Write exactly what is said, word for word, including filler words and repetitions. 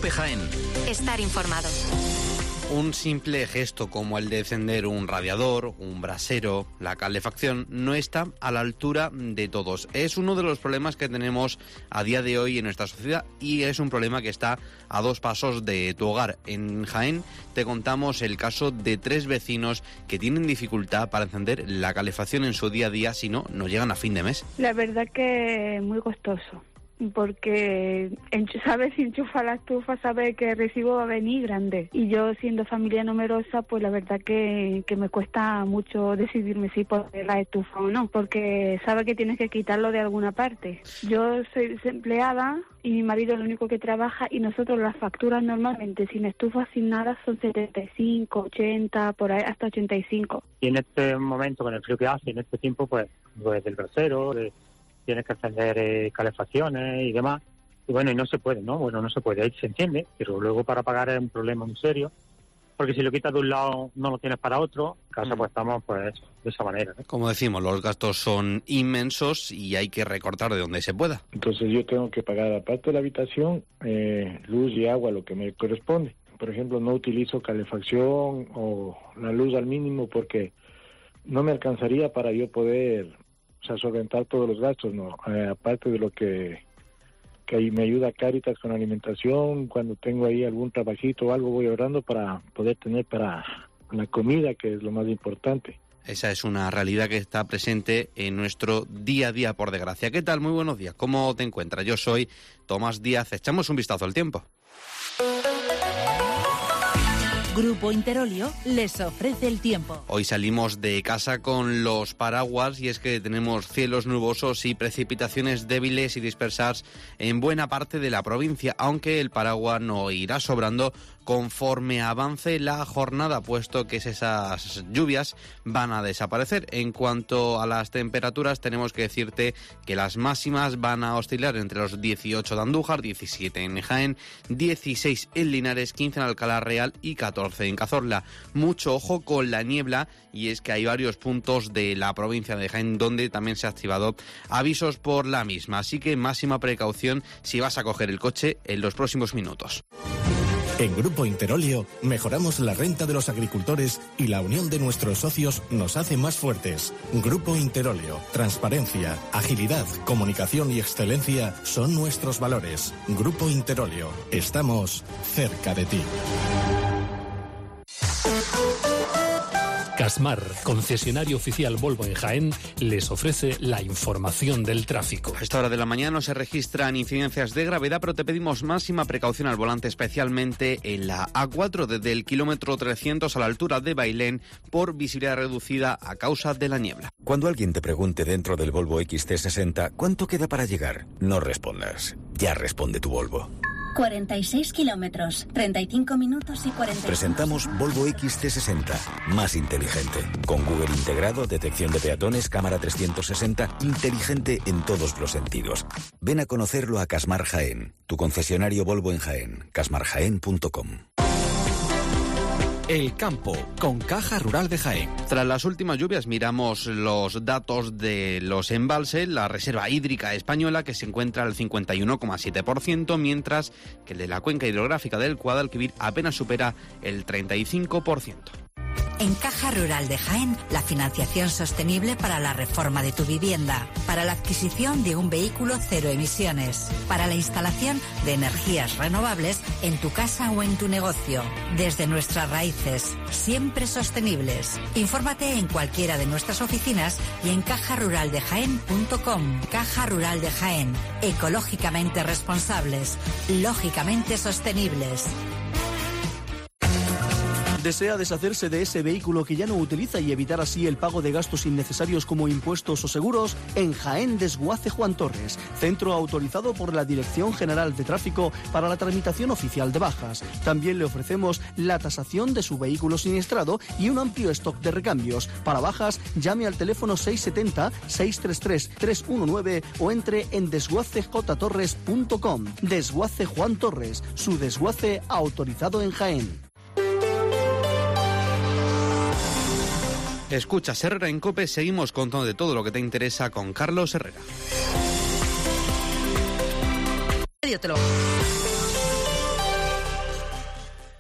COPE Jaén. Estar informado. Un simple gesto como el de encender un radiador, un brasero, la calefacción, no está a la altura de todos. Es uno de los problemas que tenemos a día de hoy en nuestra sociedad y es un problema que está a dos pasos de tu hogar. En Jaén te contamos el caso de tres vecinos que tienen dificultad para encender la calefacción en su día a día, si no, no llegan a fin de mes. La verdad que es muy costoso. Porque sabes, si enchufa la estufa, sabes que el recibo va a venir grande. Y yo, siendo familia numerosa, pues la verdad que, que me cuesta mucho decidirme si poner la estufa o no, porque sabes que tienes que quitarlo de alguna parte. Yo soy desempleada y mi marido es el único que trabaja, y nosotros las facturas normalmente sin estufa, sin nada, son setenta y cinco, ochenta, por ahí, hasta ochenta y cinco. Y en este momento, con el frío que hace, en este tiempo, pues, pues del brasero, de... tienes que encender eh, calefacciones y demás, y bueno, y no se puede, ¿no? Bueno, no se puede, ahí se enciende, pero luego para pagar es un problema muy serio, porque si lo quitas de un lado no lo tienes para otro, en casa pues estamos pues de esa manera, ¿no? Como decimos, los gastos son inmensos y hay que recortar de donde se pueda. Entonces yo tengo que pagar, aparte de la habitación, eh, luz y agua, lo que me corresponde. Por ejemplo, no utilizo calefacción o la luz al mínimo porque no me alcanzaría para yo poder... o sea, solventar todos los gastos, ¿no? Eh, aparte de lo que, que ahí me ayuda Cáritas con alimentación, cuando tengo ahí algún trabajito o algo voy ahorrando para poder tener para la comida, que es lo más importante. Esa es una realidad que está presente en nuestro día a día, por desgracia. ¿Qué tal? Muy buenos días. ¿Cómo te encuentras? Yo soy Tomás Díaz. Echamos un vistazo al tiempo. Grupo Interolio les ofrece el tiempo. Hoy salimos de casa con los paraguas y es que tenemos cielos nubosos y precipitaciones débiles y dispersas en buena parte de la provincia, aunque el paraguas no irá sobrando conforme avance la jornada, puesto que esas lluvias van a desaparecer. En cuanto a las temperaturas, tenemos que decirte que las máximas van a oscilar entre los dieciocho de Andújar, diecisiete en Jaén, dieciséis en Linares, quince en Alcalá Real y catorce en Cazorla. Mucho ojo con la niebla, y es que hay varios puntos de la provincia de Jaén donde también se ha activado avisos por la misma, así que máxima precaución si vas a coger el coche en los próximos minutos. En Grupo Interolio mejoramos la renta de los agricultores y la unión de nuestros socios nos hace más fuertes. Grupo Interolio, transparencia, agilidad, comunicación y excelencia son nuestros valores. Grupo Interolio, estamos cerca de ti. Casmar, concesionario oficial Volvo en Jaén, les ofrece la información del tráfico. A esta hora de la mañana no se registran incidencias de gravedad, pero te pedimos máxima precaución al volante, especialmente en la A cuatro, desde el kilómetro trescientos a la altura de Bailén, por visibilidad reducida a causa de la niebla. Cuando alguien te pregunte dentro del Volvo X C sesenta, ¿cuánto queda para llegar? No respondas. Ya responde tu Volvo. cuarenta y seis kilómetros, treinta y cinco minutos y cuarenta. Presentamos Volvo X C sesenta, más inteligente. Con Google integrado, detección de peatones, cámara trescientos sesenta, inteligente en todos los sentidos. Ven a conocerlo a Casmar Jaén, tu concesionario Volvo en Jaén, casmar jaén punto com. El campo, con Caja Rural de Jaén. Tras las últimas lluvias miramos los datos de los embalses. La reserva hídrica española, que se encuentra al cincuenta y uno coma siete por ciento, mientras que el de la cuenca hidrográfica del Guadalquivir apenas supera el treinta y cinco por ciento. En Caja Rural de Jaén, la financiación sostenible para la reforma de tu vivienda, para la adquisición de un vehículo cero emisiones, para la instalación de energías renovables en tu casa o en tu negocio. Desde nuestras raíces, siempre sostenibles. Infórmate en cualquiera de nuestras oficinas y en caja rural de jaén punto com. Caja Rural de Jaén, ecológicamente responsables, lógicamente sostenibles. ¿Desea deshacerse de ese vehículo que ya no utiliza y evitar así el pago de gastos innecesarios como impuestos o seguros? En Jaén Desguace Juan Torres, centro autorizado por la Dirección General de Tráfico para la tramitación oficial de bajas. También le ofrecemos la tasación de su vehículo siniestrado y un amplio stock de recambios. Para bajas, llame al teléfono seis siete cero, seis tres tres, tres uno nueve o entre en desguace j torres punto com. Desguace Juan Torres, su desguace autorizado en Jaén. Escuchas Herrera en COPE, seguimos contando de todo lo que te interesa con Carlos Herrera. Yo te lo...